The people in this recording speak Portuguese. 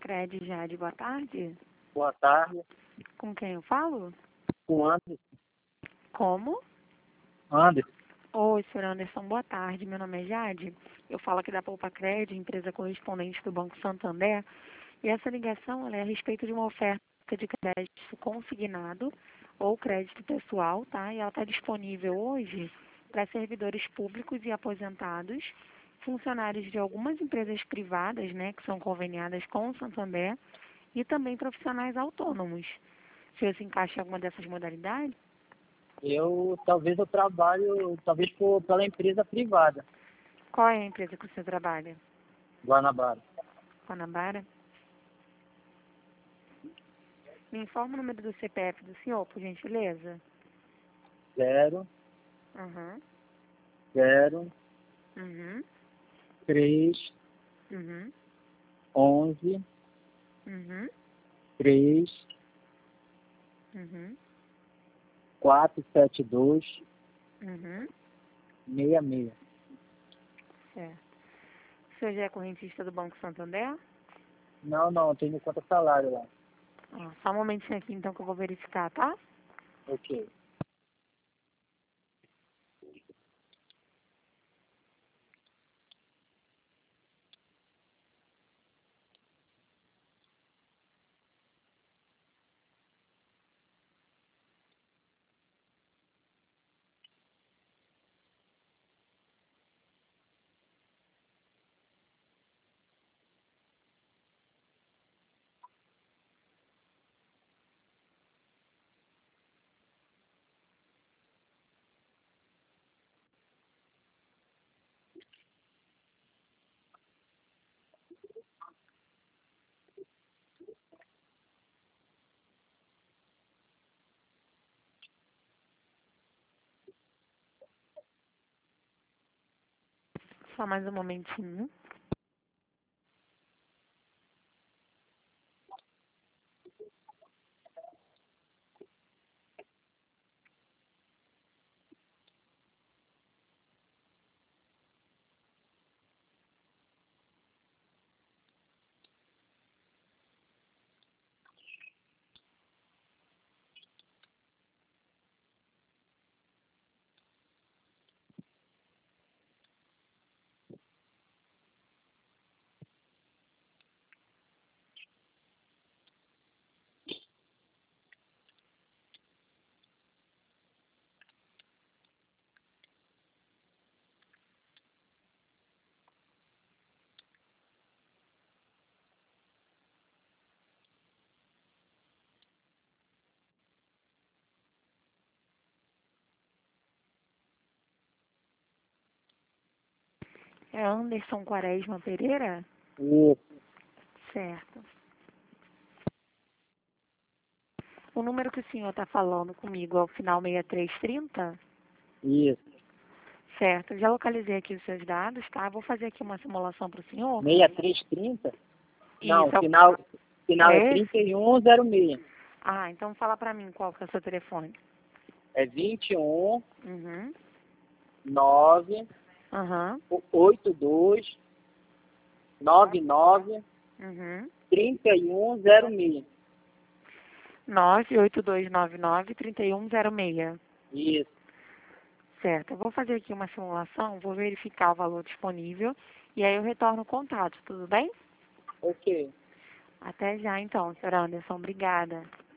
Cred Jade, boa tarde. Boa tarde. Com quem eu falo? Com Anderson. Como? Anderson. Oi, senhor Anderson, boa tarde. Meu nome é Jade. Eu falo aqui da Poupa Cred, empresa correspondente do Banco Santander. E essa ligação ela é a respeito de uma oferta de crédito consignado ou crédito pessoal, tá? E ela está disponível hoje para servidores públicos e aposentados, funcionários de algumas empresas privadas, né, que são conveniadas com o Santander, e também profissionais autônomos. O senhor se encaixa em alguma dessas modalidades? Talvez eu trabalho, pela empresa privada, Qual é a empresa que você trabalha? Guanabara. Guanabara? Me informa o número do CPF do senhor, por gentileza. 0, Uhum. 0, Uhum. 3, Uhum. 11, Uhum. 3, Uhum. 472, Uhum. 66. Certo. O senhor já é correntista do Banco Santander? Não, tenho conta salário lá. Só um momentinho aqui então que eu vou verificar, tá? Ok. Só mais um momentinho. É Anderson Quaresma Pereira? Isso, Certo. O número que o senhor está falando comigo é o final 6330? isso. Certo. Já localizei aqui os seus dados, tá? Vou fazer aqui uma simulação para o senhor. 6330? Não, Isso. final é É esse? 3106. Então fala para mim qual que é o seu telefone. É 21 Uhum. 9 Aham. 82 99 Uhum. 3106. 98299-3106. Isso. Certo. Eu vou fazer aqui uma simulação, vou verificar o valor disponível e aí eu retorno o contato, tudo bem? Ok. Até já então, senhor Anderson. Obrigada.